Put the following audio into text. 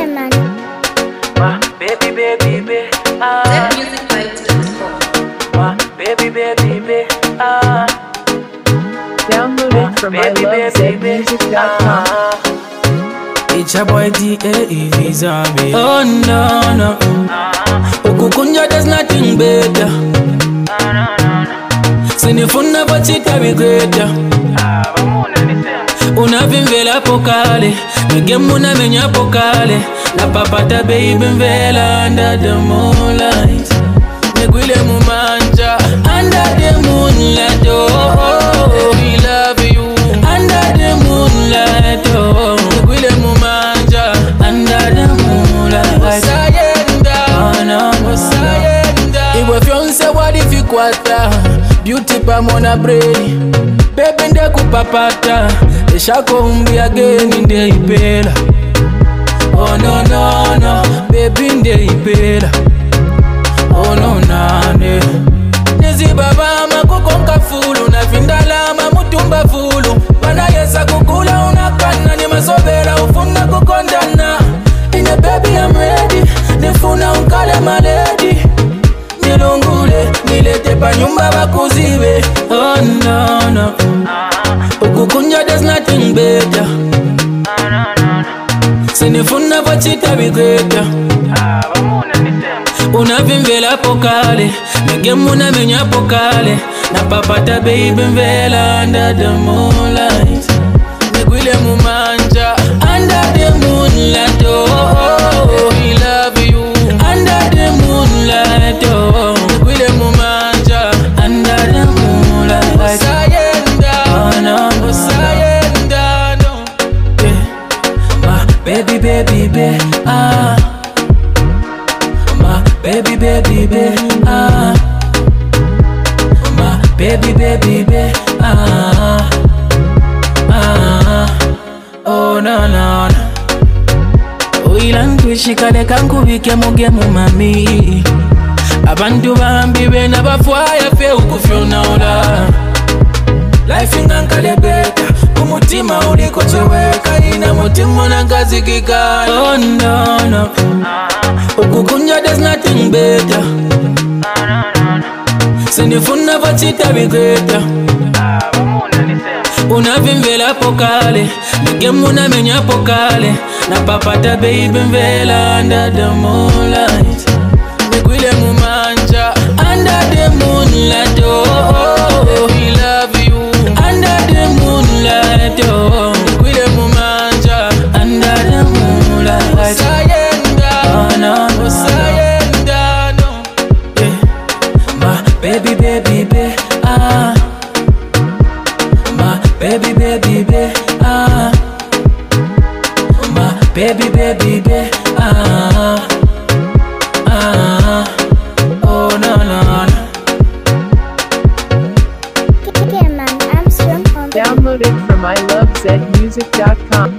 My baby, baby, baby, That music vibes.com. my baby, baby, baby, Download it from ilovezmusic.com. It's your boy D.A.E.V. Zombie. Oh no, no. Ukukunja there's nothing better. Sinifuna vachita vigreta. Unavimvela pokale Megemuna menya pokale Na papata baby mvela under the moonlight Negwile mumanja under the moonlight. Oh, we love you under the moonlight. Oh, Negwile mumanja under the moonlight. Osayenda, oh no, Osayenda. Iwe fyonse wadifikwata Beauty pamona brain Baby nde kupapata Eshako umbi again nde ipela. Oh no no no Baby nde ipela. Oh no nane Nizi baba makukonka fulu Na vindalama mutumba fulu Wana yesa kukula unakana Ni masobela ufuna kukondana Ine baby I'm ready Nifuna unkale maledi Nilungule nilete pa nyumba bakuzibe. Oh no no Ukukunja there's nothing better. Sinifuna vachita vigreta. Unavimvela pokale Megemuna menya pokale Na papata baby mvela under the moonlight. Negwile mumanja under the moonlight. Oh, we love you under the moonlight. Oh, Negwile mumanja under the moonlight. Osayenda, oh no, Osayenda, no. Yeah. My baby, baby, baby, my baby, baby, baby, my baby, baby, baby, oh no no no. Uyilankwishikale kankubike mugemu mami. Abantu bambibe nabafwaya fe ukufyona ola. Life ingankale beta umutima uliko cheweka ina mutima nangazikika. Oh no no Ukukunja there's nothing better. Sinifuna vachita vigreta. Unavimvela pokale Megemuna menya pokale Na papata baby mvela under the moonlight. Negwile mumanja under the moonlight. Oh, we love you under the moonlight. Oh, Negwile mumanja under the moonlight. Osayenda, oh no, Osayenda, no. Yeah. My baby, baby, baby, my baby, baby, baby, my baby, baby, baby, oh no no no. Download it from ilovezmusic.com.